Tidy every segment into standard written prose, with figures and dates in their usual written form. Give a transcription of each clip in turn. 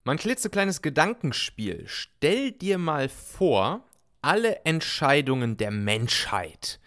Mal ein klitzekleines Gedankenspiel. Stell dir mal vor, alle Entscheidungen der Menschheit,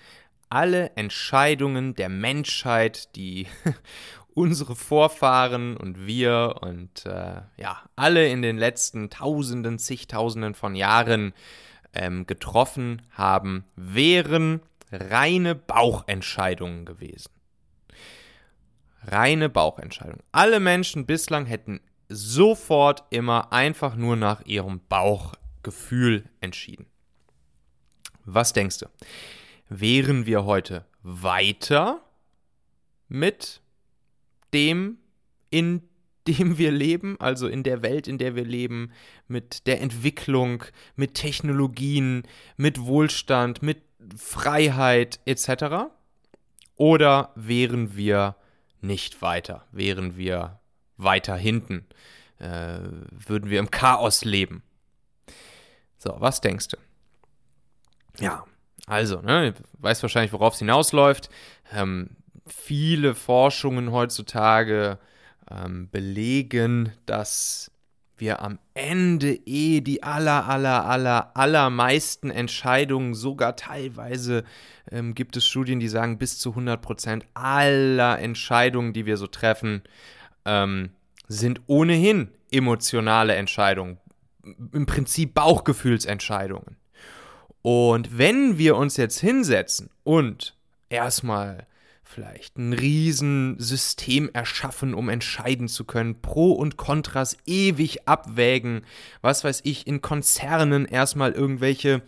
die unsere Vorfahren und wir und alle in den letzten Tausenden, zigtausenden von Jahren getroffen haben, wären reine Bauchentscheidungen gewesen. Reine Bauchentscheidungen. Alle Menschen bislang hätten sofort immer einfach nur nach ihrem Bauchgefühl entschieden. Was denkst du? Wären wir heute weiter mit dem, in dem wir leben, also in der Welt, in der wir leben, mit der Entwicklung, mit Technologien, mit Wohlstand, mit Freiheit etc.? Oder wären wir nicht weiter? Wären wir weiter hinten? Würden wir im Chaos leben? So, was denkst du? Ja, also, du weißt wahrscheinlich, worauf es hinausläuft. Viele Forschungen heutzutage belegen, dass wir am Ende die allermeisten Entscheidungen, sogar teilweise gibt es Studien, die sagen, bis zu 100% aller Entscheidungen, die wir so treffen, sind ohnehin emotionale Entscheidungen, im Prinzip Bauchgefühlsentscheidungen. Und wenn wir uns jetzt hinsetzen und erstmal vielleicht ein Riesensystem erschaffen, um entscheiden zu können, Pro und Kontras ewig abwägen, was weiß ich, in Konzernen erstmal irgendwelche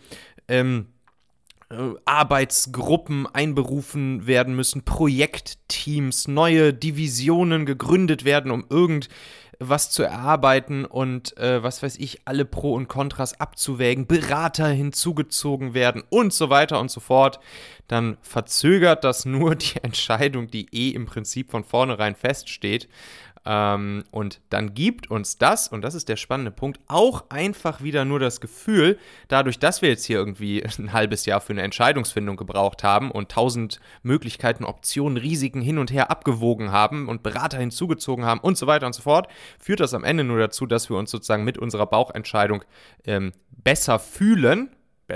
Arbeitsgruppen einberufen werden müssen, Projektteams, neue Divisionen gegründet werden, um irgendwas zu erarbeiten und was weiß ich, alle Pro und Kontras abzuwägen, Berater hinzugezogen werden und so weiter und so fort, dann verzögert das nur die Entscheidung, die im Prinzip von vornherein feststeht. Und dann gibt uns das, und das ist der spannende Punkt, auch einfach wieder nur das Gefühl, dadurch, dass wir jetzt hier irgendwie ein halbes Jahr für eine Entscheidungsfindung gebraucht haben und 1000 Möglichkeiten, Optionen, Risiken hin und her abgewogen haben und Berater hinzugezogen haben und so weiter und so fort, führt das am Ende nur dazu, dass wir uns sozusagen mit unserer Bauchentscheidung besser fühlen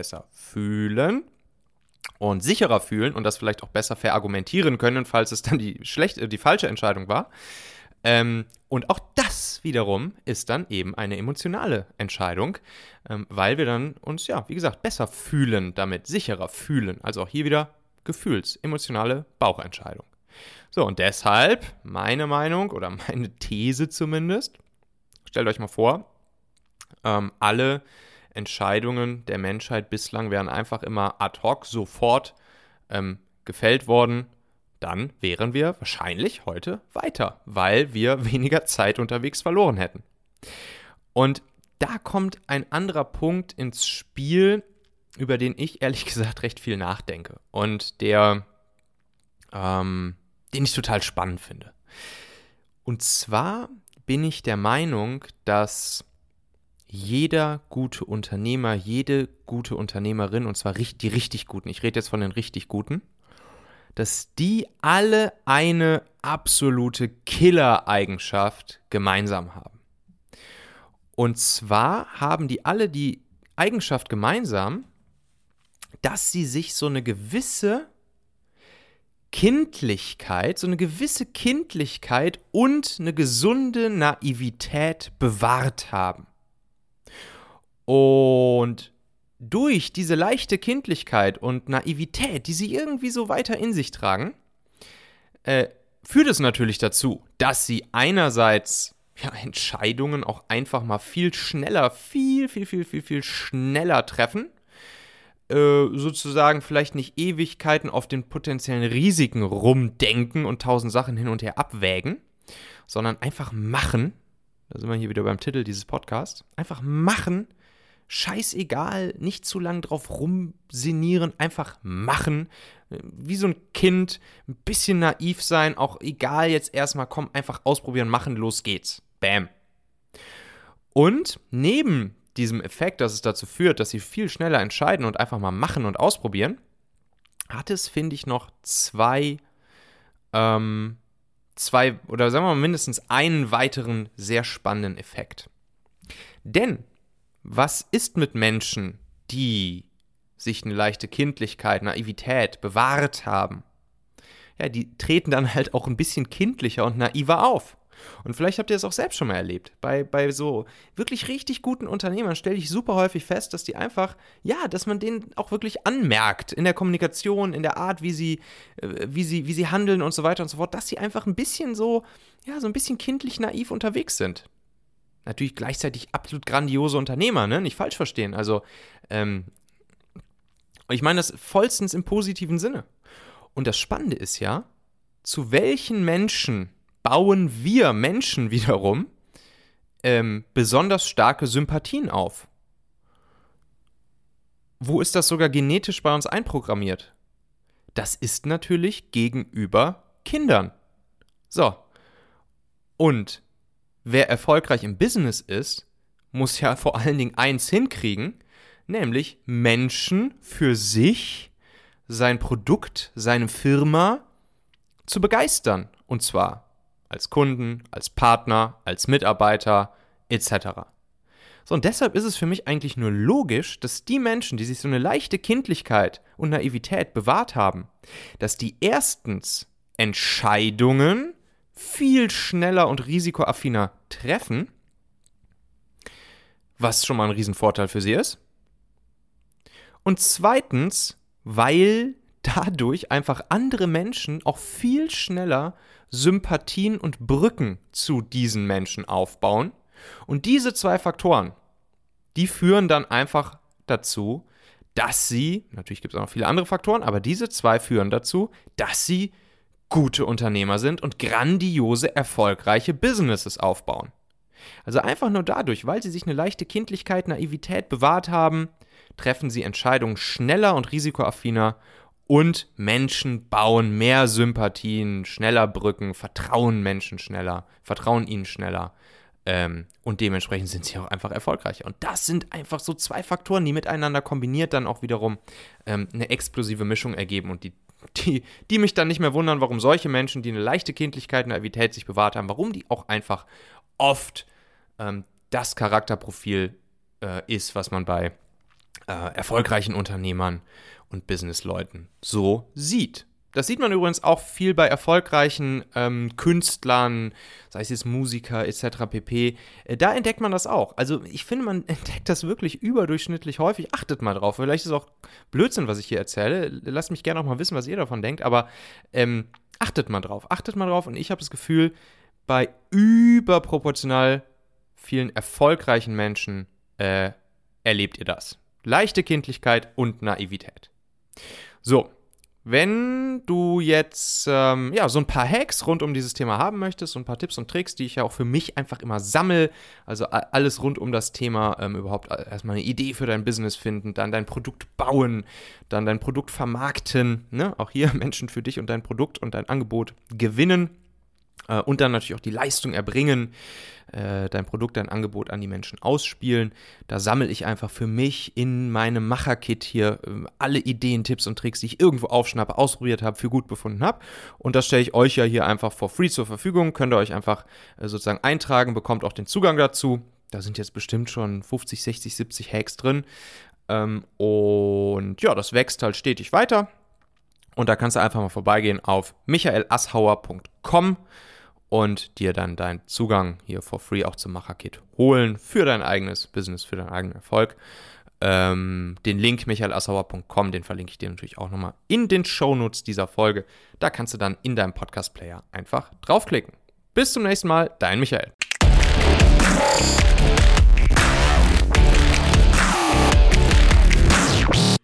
und sicherer fühlen und das vielleicht auch besser verargumentieren können, falls es dann die falsche Entscheidung war. Und auch das wiederum ist dann eben eine emotionale Entscheidung, weil wir dann uns, wie gesagt, besser fühlen damit, sicherer fühlen. Also auch hier wieder emotionale Bauchentscheidung. So, und deshalb meine Meinung oder meine These zumindest, stellt euch mal vor, alle Entscheidungen der Menschheit bislang wären einfach immer ad hoc sofort gefällt worden, dann wären wir wahrscheinlich heute weiter, weil wir weniger Zeit unterwegs verloren hätten. Und da kommt ein anderer Punkt ins Spiel, über den ich ehrlich gesagt recht viel nachdenke und den ich total spannend finde. Und zwar bin ich der Meinung, dass jeder gute Unternehmer, jede gute Unternehmerin, und zwar die richtig guten, ich rede jetzt von den richtig guten, dass die alle eine absolute Killer-Eigenschaft gemeinsam haben. Und zwar haben die alle die Eigenschaft gemeinsam, dass sie sich so eine gewisse Kindlichkeit und eine gesunde Naivität bewahrt haben. Und durch diese leichte Kindlichkeit und Naivität, die sie irgendwie so weiter in sich tragen, führt es natürlich dazu, dass sie einerseits Entscheidungen auch einfach mal viel schneller treffen, sozusagen vielleicht nicht Ewigkeiten auf den potenziellen Risiken rumdenken und 1000 Sachen hin und her abwägen, sondern einfach machen. Da sind wir hier wieder beim Titel dieses Podcasts. Einfach machen. Scheißegal, nicht zu lang drauf rumsinieren, einfach machen. Wie so ein Kind, ein bisschen naiv sein, auch egal jetzt erstmal, komm, einfach ausprobieren, machen, los geht's. Bam. Und neben diesem Effekt, dass es dazu führt, dass sie viel schneller entscheiden und einfach mal machen und ausprobieren, hat es, finde ich, noch zwei oder sagen wir mal mindestens einen weiteren sehr spannenden Effekt. Denn was ist mit Menschen, die sich eine leichte Kindlichkeit, Naivität bewahrt haben? Ja, die treten dann halt auch ein bisschen kindlicher und naiver auf. Und vielleicht habt ihr das auch selbst schon mal erlebt. Bei so wirklich richtig guten Unternehmern stelle ich super häufig fest, dass die einfach, ja, dass man denen auch wirklich anmerkt in der Kommunikation, in der Art, wie sie handeln und so weiter und so fort, dass sie einfach ein bisschen so, ja, so ein bisschen kindlich naiv unterwegs sind. Natürlich gleichzeitig absolut grandiose Unternehmer, ne? Nicht falsch verstehen. Also, ich meine das vollstens im positiven Sinne. Und das Spannende ist ja, zu welchen Menschen bauen wir Menschen wiederum besonders starke Sympathien auf? Wo ist das sogar genetisch bei uns einprogrammiert? Das ist natürlich gegenüber Kindern. So. Und wer erfolgreich im Business ist, muss ja vor allen Dingen eins hinkriegen, nämlich Menschen für sich, sein Produkt, seine Firma zu begeistern. Und zwar als Kunden, als Partner, als Mitarbeiter etc. So, und deshalb ist es für mich eigentlich nur logisch, dass die Menschen, die sich so eine leichte Kindlichkeit und Naivität bewahrt haben, dass die erstens Entscheidungen viel schneller und risikoaffiner treffen, was schon mal ein Riesenvorteil für sie ist. Und zweitens, weil dadurch einfach andere Menschen auch viel schneller Sympathien und Brücken zu diesen Menschen aufbauen. Und diese zwei Faktoren, die führen dann einfach dazu, dass sie, natürlich gibt es auch noch viele andere Faktoren, aber diese zwei führen dazu, dass sie gute Unternehmer sind und grandiose, erfolgreiche Businesses aufbauen. Also einfach nur dadurch, weil sie sich eine leichte Kindlichkeit, Naivität bewahrt haben, treffen sie Entscheidungen schneller und risikoaffiner und Menschen bauen mehr Sympathien, schneller Brücken, vertrauen Menschen schneller, vertrauen ihnen schneller und dementsprechend sind sie auch einfach erfolgreicher. Und das sind einfach so zwei Faktoren, die miteinander kombiniert dann auch wiederum eine explosive Mischung ergeben und die mich dann nicht mehr wundern, warum solche Menschen, die eine leichte Kindlichkeit, Naivität sich bewahrt haben, warum die auch einfach oft das Charakterprofil ist, was man bei erfolgreichen Unternehmern und Businessleuten so sieht. Das sieht man übrigens auch viel bei erfolgreichen Künstlern, sei es jetzt Musiker etc. pp. Da entdeckt man das auch. Also ich finde, man entdeckt das wirklich überdurchschnittlich häufig. Achtet mal drauf. Vielleicht ist es auch Blödsinn, was ich hier erzähle. Lasst mich gerne auch mal wissen, was ihr davon denkt. Aber achtet mal drauf. Achtet mal drauf. Und ich habe das Gefühl, bei überproportional vielen erfolgreichen Menschen erlebt ihr das. Leichte Kindlichkeit und Naivität. So, wenn du jetzt so ein paar Hacks rund um dieses Thema haben möchtest, so ein paar Tipps und Tricks, die ich ja auch für mich einfach immer sammle, also alles rund um das Thema, überhaupt erstmal eine Idee für dein Business finden, dann dein Produkt bauen, dann dein Produkt vermarkten, ne? Auch hier Menschen für dich und dein Produkt und dein Angebot gewinnen. Und dann natürlich auch die Leistung erbringen, dein Produkt, dein Angebot an die Menschen ausspielen. Da sammle ich einfach für mich in meinem Macher-Kit hier alle Ideen, Tipps und Tricks, die ich irgendwo aufschnappe, ausprobiert habe, für gut befunden habe. Und das stelle ich euch ja hier einfach for free zur Verfügung. Könnt ihr euch einfach sozusagen eintragen, bekommt auch den Zugang dazu. Da sind jetzt bestimmt schon 50, 60, 70 Hacks drin. Und ja, das wächst halt stetig weiter. Und da kannst du einfach mal vorbeigehen auf michaelassauer.com und dir dann deinen Zugang hier for free auch zum Macher-Kit holen für dein eigenes Business, für deinen eigenen Erfolg. Den Link michaelassauer.com, den verlinke ich dir natürlich auch nochmal in den Shownotes dieser Folge. Da kannst du dann in deinem Podcast-Player einfach draufklicken. Bis zum nächsten Mal, dein Michael.